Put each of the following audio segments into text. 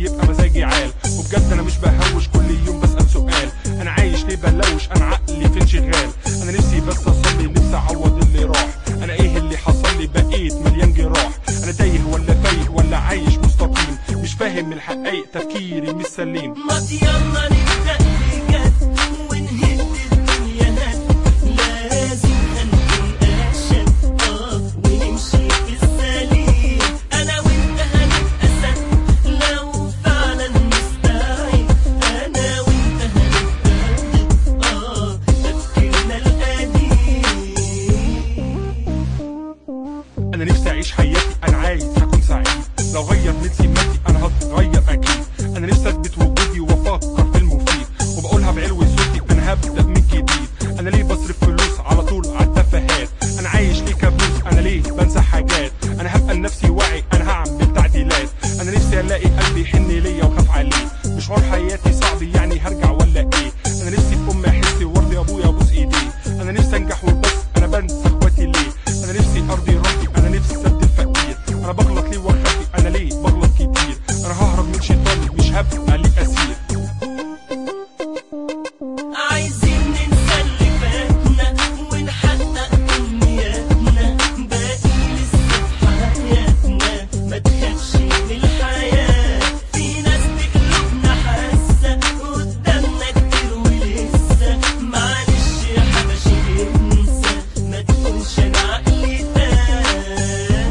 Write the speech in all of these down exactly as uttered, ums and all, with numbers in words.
يبقى مزاجي عال. وبجد انا مش بهوش، كل يوم بسأل سؤال، انا عايش ليه بلوش؟ انا عقلي فين شغال؟ انا نفسي بس اصلي، نفسي اعوض اللي راح. انا ايه اللي حصل لي؟ بقيت مليان جراح. انا تايه ولا فايق ولا عايش مستقيم؟ مش فاهم الحقائق، تفكيري مش سليم. ما يلا نبدأ بجد ونهد الدنيا هد، لازم هنكون أشد اه ونمشي في السليم. أنا وأنت هنبقى سد لو فعلا مستعد، أنا وأنت هنبقى اه تفكيرنا القديم. انا نفسي اعيش حياتي، انا عايز اكون سعيد. لو غير من سماتي انا هتغير اكيد. انا نفسي اثبت وجودي وافكر في المفيد، وبقولها بعلو صوتي انا هبدا من جديد. انا ليه بصرف فلوس على طول على التفاهات؟ انا عايش ليه كابوس؟ انا ليه بنسى حاجات؟ انا هبقى لنفسي واعي، انا هعمل تعديلات. انا نفسي الاقي قلبي يحن ليا وخاف عليه. مشوار حياتي صعب يعني هرجع ولا ايه؟ انا نفسي في امي احس وارضي ابويا ابوس ايديه. انا نفسي انجح وبس، انا بنسى اخواتي ليه؟ انا نفسي ارضي ربي، انا نفسي اسد الفقير. انا بغلط ليه واخبي؟ انا ليه بغلط كتير؟ انا ههرب من شيطاني، مش هبقى ليه اسير. عايزين ننسى اللي فاتنا ونحقق امنياتنا، باقي لسه في حياتنا، ما تخافش من الحياة. في ناس بقلوبنا حاسة قدامنا كتير ولسه، معلش يا حبشي انسى، ما تكونش انا عقلي تاه.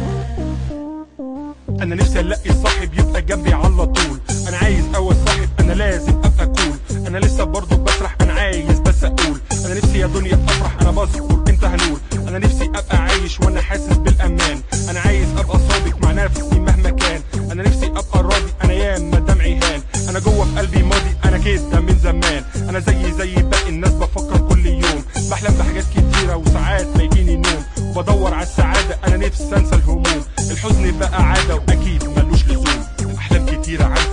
انا نفسي الاقي صاحب يبقى جنبي على طول. انا عايز اول صاحب، انا لازم ابقى كول. انا لسه برضو بسرح، انا عايز بس اقول. انا نفسي يا دنيا افرح، انا بذكر انت هنقول. انا نفسي ابقى عايش وانا حاسس بالامان. انا عايز ابقى صادق مع نفسي مهما كان. انا نفسي ابقى راضي، انا ياما دمعي هان. انا جوه في قلبي ماضي، انا كده من زمان. انا زي زي باقي الناس بفكر كل يوم، بحلم بحاجات كتيره وساعات ما يجيني نوم. وبدور على السعاده، انا نفسي انسى الهموم. الحزن بقى عاده واكيد ملوش لزوم. احلام كتيره عندي